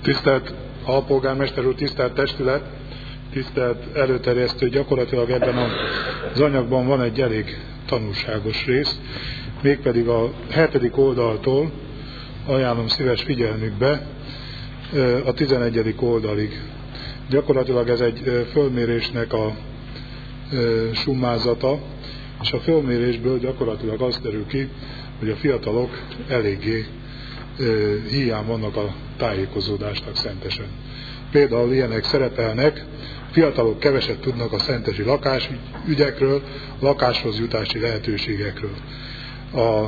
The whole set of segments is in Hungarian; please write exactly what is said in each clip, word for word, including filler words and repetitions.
Tisztelt alpolgármester úr, tisztelt testület, tisztelt előterjesztő, gyakorlatilag ebben az anyagban van egy elég tanulságos rész, mégpedig a hetedik oldaltól ajánlom szíves figyelmükbe a tizenegyedik oldalig. Gyakorlatilag ez egy fölmérésnek a summázata, és a fölmérésből gyakorlatilag az derül ki, hogy a fiatalok eléggé hiány vannak a tájékozódásnak Szentesen. Például ilyenek szerepelnek: fiatalok keveset tudnak a szentesi lakásügyekről, lakáshoz jutási lehetőségekről. A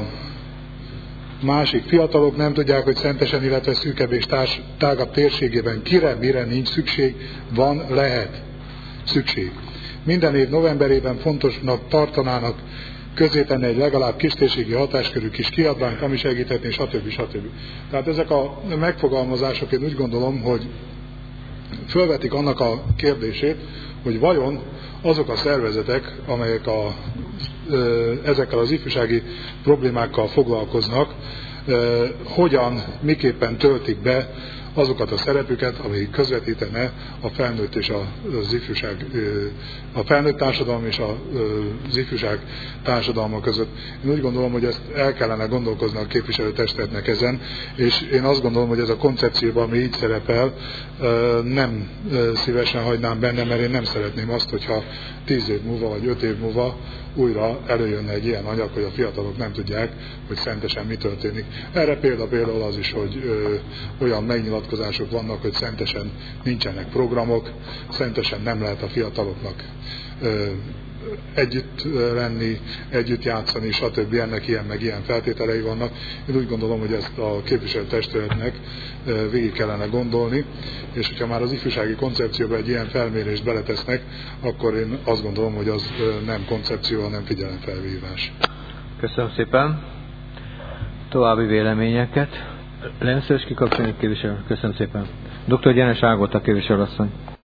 másik: fiatalok nem tudják, hogy Szentesen, illetve szűkebb és társ, tágabb térségében kire, mire nincs szükség, van, lehet szükség. Minden év novemberében fontosnak tartanának közzétenni egy legalább kistérségi hatáskörű kis kiadványt, ami segíthetné, stb. stb. Tehát ezek a megfogalmazások, én úgy gondolom, hogy fölvetik annak a kérdését, hogy vajon azok a szervezetek, amelyek a, ezekkel az ifjúsági problémákkal foglalkoznak, hogyan, miképpen töltik be azokat a szerepüket, ami közvetítene a felnőtt és az ifjúság, a felnőtt társadalom és az ifjúság társadalma között. Én úgy gondolom, hogy ezt el kellene gondolkozni a képviselőtestületnek ezen, és én azt gondolom, hogy ez a koncepcióban, ami így szerepel, nem szívesen hagynám benne, mert én nem szeretném azt, hogyha tíz év múlva vagy öt év múlva újra előjönne egy ilyen anyag, hogy a fiatalok nem tudják, hogy Szentesen mi történik. Erre példa például az is, hogy ö, olyan megnyilatkozások vannak, hogy Szentesen nincsenek programok, Szentesen nem lehet a fiataloknak ö, együtt lenni, együtt játszani, stb. Ennek ilyen meg ilyen feltételei vannak. Én úgy gondolom, hogy ezt a képviselőtestületnek végig kellene gondolni, és hogyha már az ifjúsági koncepcióba egy ilyen felmérést beletesznek, akkor én azt gondolom, hogy az nem koncepció, hanem figyelemfelhívás. Köszönöm szépen. További véleményeket. Lenszős kikapcsolni képviselő. Köszönöm szépen. doktor Gyenes Ágota képviselőasszony.